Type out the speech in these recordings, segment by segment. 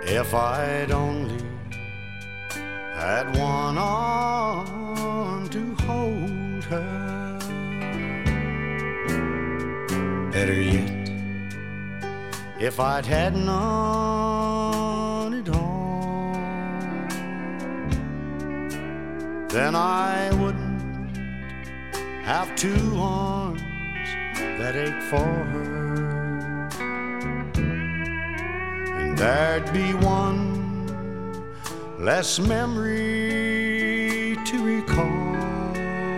If I'd only had one arm to hold her. Better yet, if I'd had none at all, then I wouldn't have two arms that ache for her. And there'd be one less memory to recall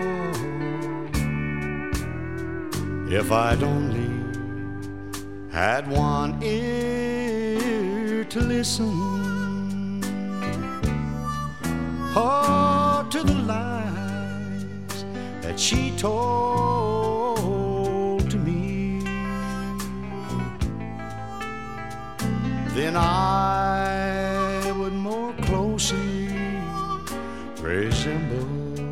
if I'd only had one ear to listen, oh, to the lies that she told to me. Then I would more closely resemble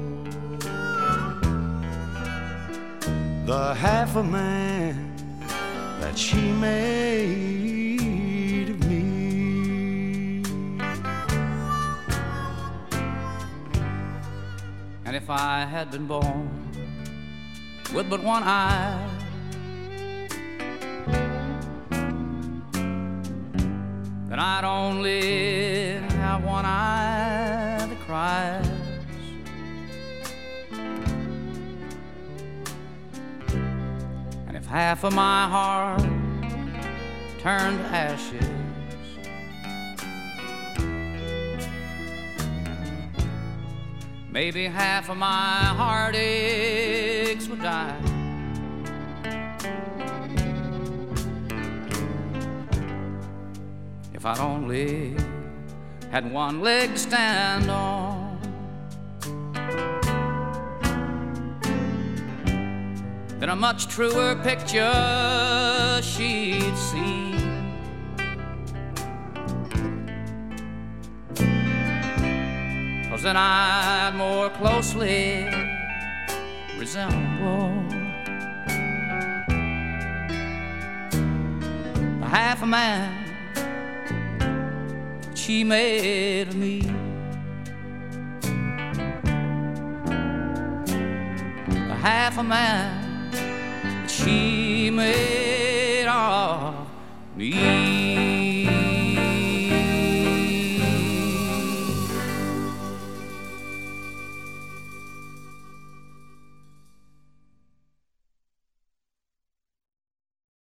the half a man that she made of me. And if I had been born with but one eye, then I'd only have one eye that cries. And if half of my heart turned to ashes, maybe half of my heartaches would die. If I'd only had one leg to stand on, then a much truer picture she'd see. 'Cause then I'd more closely resemble the half a man she made of me. The half a man that she made